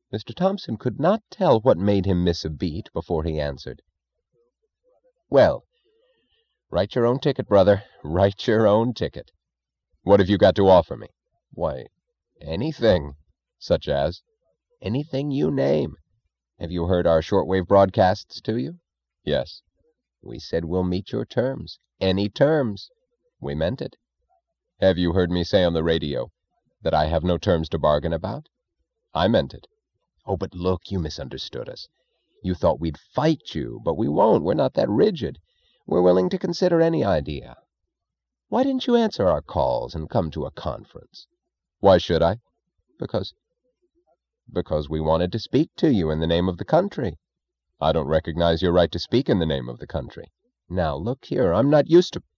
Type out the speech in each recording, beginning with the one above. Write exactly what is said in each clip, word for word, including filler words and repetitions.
Mister Thompson could not tell what made him miss a beat before he answered. Well, write your own ticket, brother. Write your own ticket. What have you got to offer me? Why, anything. Such as? Anything you name. Have you heard our shortwave broadcasts to you? Yes. We said we'll meet your terms. Any terms. We meant it. Have you heard me say on the radio that I have no terms to bargain about? I meant it. Oh, but look, you misunderstood us. You thought we'd fight you, but we won't. We're not that rigid. We're willing to consider any idea. Why didn't you answer our calls and come to a conference? Why should I? Because... Because we wanted to speak to you in the name of the country. I don't recognize your right to speak in the name of the country. Now, look here, I'm not used to...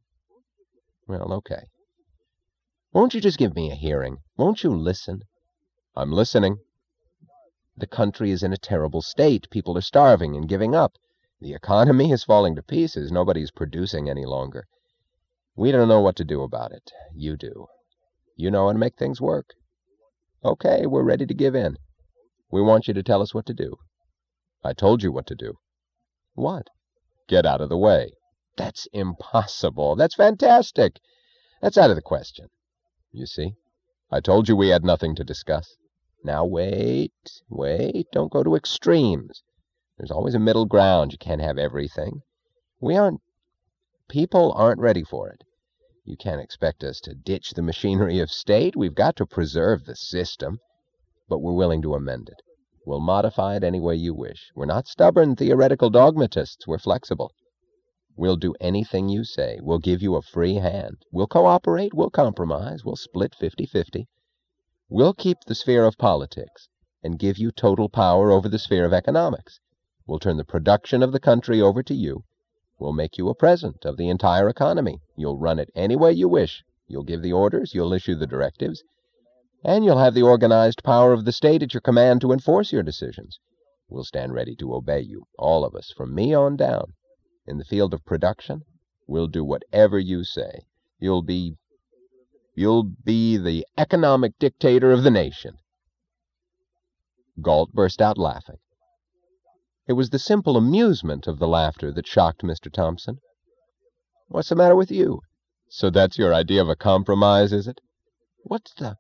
Well, okay. Won't you just give me a hearing? Won't you listen? I'm listening. The country is in a terrible state. People are starving and giving up. The economy is falling to pieces. Nobody's producing any longer. We don't know what to do about it. You do. You know how to make things work. Okay, we're ready to give in. We want you to tell us what to do. I told you what to do. What? Get out of the way. That's impossible. That's fantastic. That's out of the question. You see, I told you we had nothing to discuss. Now wait, wait, don't go to extremes. There's always a middle ground. You can't have everything. We aren't, people aren't ready for it. You can't expect us to ditch the machinery of state. We've got to preserve the system, but we're willing to amend it. We'll modify it any way you wish. We're not stubborn, theoretical dogmatists. We're flexible. We'll do anything you say. We'll give you a free hand. We'll cooperate. We'll compromise. We'll split fifty-fifty. We'll keep the sphere of politics and give you total power over the sphere of economics. We'll turn the production of the country over to you. We'll make you a president of the entire economy. You'll run it any way you wish. You'll give the orders. You'll issue the directives. And you'll have the organized power of the state at your command to enforce your decisions. We'll stand ready to obey you, all of us, from me on down. In the field of production, we'll do whatever you say. You'll be... You'll be the economic dictator of the nation. Galt burst out laughing. It was the simple amusement of the laughter that shocked Mister Thompson. What's the matter with you? So that's your idea of a compromise, is it? What's the...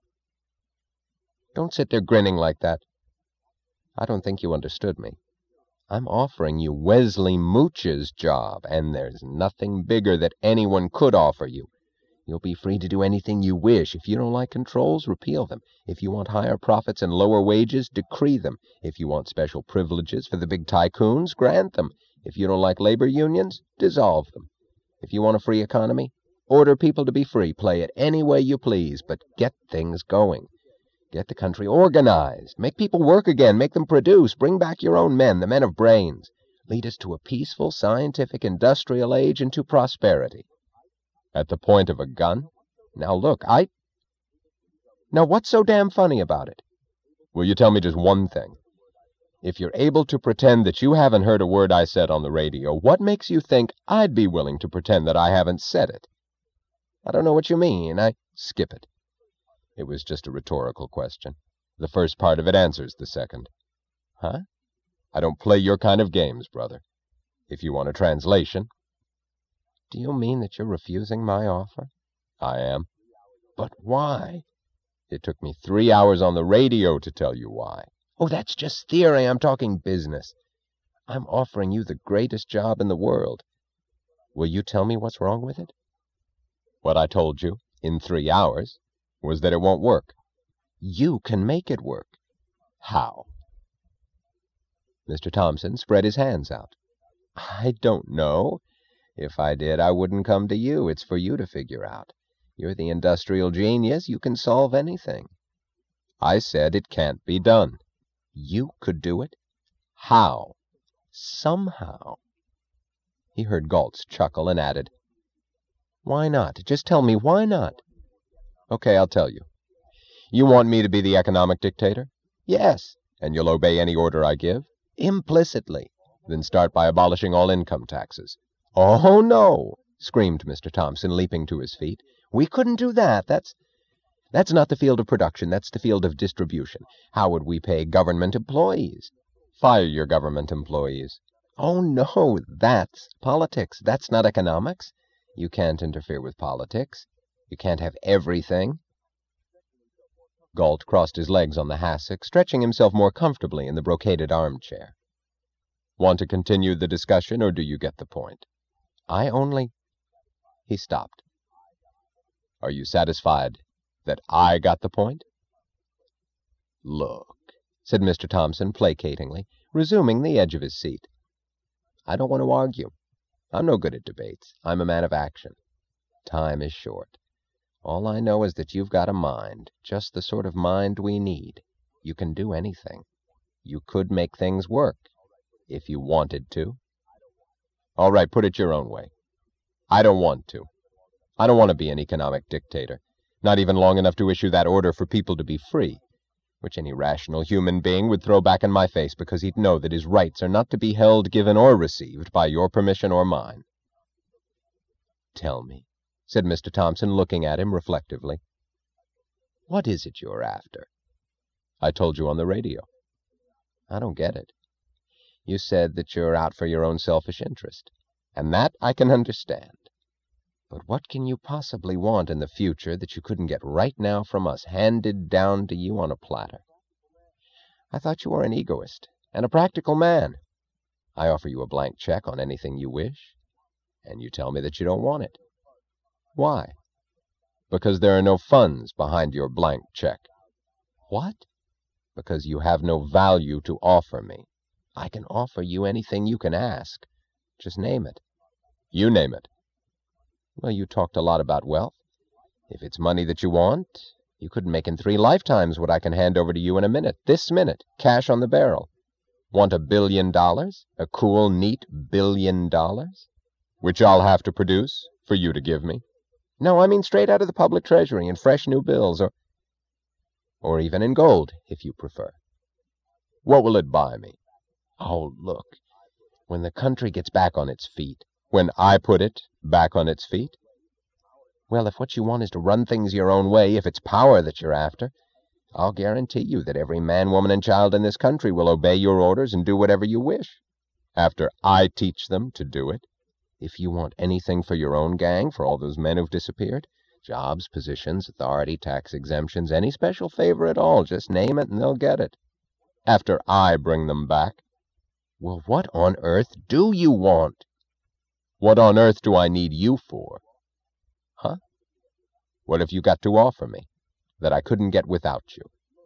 Don't sit there grinning like that. I don't think you understood me. I'm offering you Wesley Mooch's job, and there's nothing bigger that anyone could offer you. You'll be free to do anything you wish. If you don't like controls, repeal them. If you want higher profits and lower wages, decree them. If you want special privileges for the big tycoons, grant them. If you don't like labor unions, dissolve them. If you want a free economy, order people to be free. Play it any way you please, but get things going. Get the country organized. Make people work again. Make them produce. Bring back your own men, the men of brains. Lead us to a peaceful, scientific, industrial age and to prosperity. At the point of a gun? Now look, I... Now what's so damn funny about it? Will you tell me just one thing? If you're able to pretend that you haven't heard a word I said on the radio, what makes you think I'd be willing to pretend that I haven't said it? I don't know what you mean. I... Skip it. It was just a rhetorical question. The first part of it answers the second. Huh? I don't play your kind of games, brother. If you want a translation... Do you mean that you're refusing my offer? I am. But why? It took me three hours on the radio to tell you why. Oh, that's just theory. I'm talking business. I'm offering you the greatest job in the world. Will you tell me what's wrong with it? What I told you, in three hours, was that it won't work. You can make it work. How? Mister Thompson spread his hands out. I don't know. If I did, I wouldn't come to you. It's for you to figure out. You're the industrial genius. You can solve anything. I said it can't be done. You could do it? How? Somehow. He heard Galt's chuckle and added, Why not? Just tell me, why not? Okay, I'll tell you. You want me to be the economic dictator? Yes. And you'll obey any order I give? Implicitly. Then start by abolishing all income taxes. Oh, no, screamed Mister Thompson, leaping to his feet. We couldn't do that. That's... That's not the field of production, that's the field of distribution. How would we pay government employees? Fire your government employees. Oh, no, that's politics. That's not economics. You can't interfere with politics. You can't have everything. Galt crossed his legs on the hassock, stretching himself more comfortably in the brocaded armchair. Want to continue the discussion, or do you get the point? I only... He stopped. Are you satisfied that I got the point? Look, said Mister Thompson placatingly, resuming the edge of his seat. I don't want to argue. I'm no good at debates. I'm a man of action. Time is short. All I know is that you've got a mind, just the sort of mind we need. You can do anything. You could make things work, if you wanted to. All right, put it your own way. I don't want to. I don't want to be an economic dictator, not even long enough to issue that order for people to be free, which any rational human being would throw back in my face because he'd know that his rights are not to be held, given, or received by your permission or mine. Tell me, said Mister Thompson, looking at him reflectively. What is it you're after? I told you on the radio. I don't get it. You said that you're out for your own selfish interest, and that I can understand. But what can you possibly want in the future that you couldn't get right now from us, handed down to you on a platter? I thought you were an egoist and a practical man. I offer you a blank check on anything you wish, and you tell me that you don't want it. Why? Because there are no funds behind your blank check. What? Because you have no value to offer me. I can offer you anything you can ask. Just name it. You name it. Well, you talked a lot about wealth. If it's money that you want, you couldn't make in three lifetimes what I can hand over to you in a minute, this minute, cash on the barrel. Want a billion dollars? A cool, neat billion dollars? Which I'll have to produce for you to give me. No, I mean straight out of the public treasury in fresh new bills, or, or even in gold, if you prefer. What will it buy me? Oh, look, when the country gets back on its feet, when I put it back on its feet? Well, if what you want is to run things your own way, if it's power that you're after, I'll guarantee you that every man, woman, and child in this country will obey your orders and do whatever you wish, after I teach them to do it. If you want anything for your own gang, for all those men who've disappeared, jobs, positions, authority, tax exemptions, any special favor at all, just name it and they'll get it, after I bring them back. Well, what on earth do you want? What on earth do I need you for? Huh? What have you got to offer me that I couldn't get without you?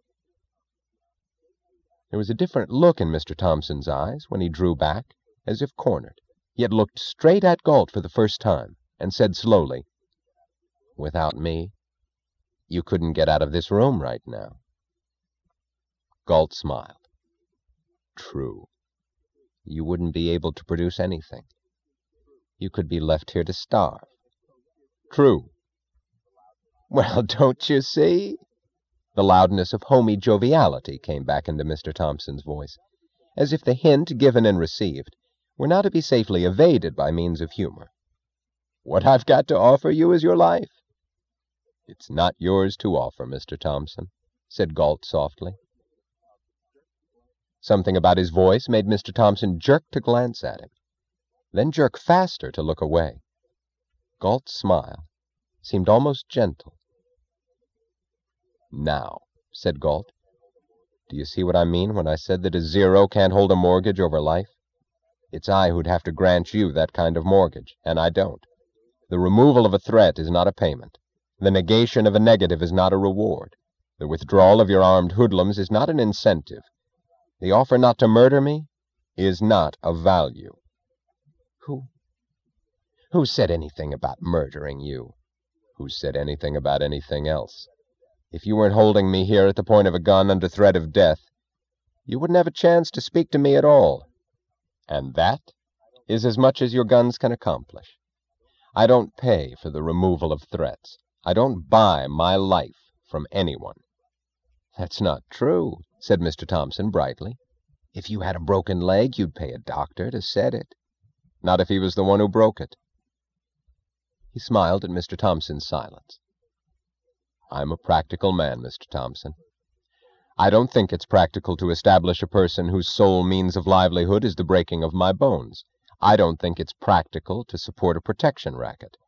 There was a different look in Mister Thompson's eyes when he drew back, as if cornered, yet looked straight at Galt for the first time, and said slowly, Without me, you couldn't get out of this room right now. Galt smiled. True. You wouldn't be able to produce anything. You could be left here to starve. True. Well, don't you see? The loudness of homey joviality came back into Mister Thompson's voice, as if the hint given and received were now to be safely evaded by means of humor. What I've got to offer you is your life. It's not yours to offer, Mister Thompson, said Galt softly. Something about his voice made Mister Thompson jerk to glance at him, then jerk faster to look away. Galt's smile seemed almost gentle. Now, said Galt, do you see what I mean when I said that a zero can't hold a mortgage over life? It's I who'd have to grant you that kind of mortgage, and I don't. The removal of a threat is not a payment. The negation of a negative is not a reward. The withdrawal of your armed hoodlums is not an incentive. The offer not to murder me is not of value. Who? Who said anything about murdering you? Who said anything about anything else? If you weren't holding me here at the point of a gun under threat of death, you wouldn't have a chance to speak to me at all. And that is as much as your guns can accomplish. I don't pay for the removal of threats. I don't buy my life from anyone. That's not true, said Mister Thompson brightly. If you had a broken leg, you'd pay a doctor to set it. Not if he was the one who broke it. He smiled at Mister Thompson's silence. I'm a practical man, Mister Thompson. I don't think it's practical to establish a person whose sole means of livelihood is the breaking of my bones. I don't think it's practical to support a protection racket.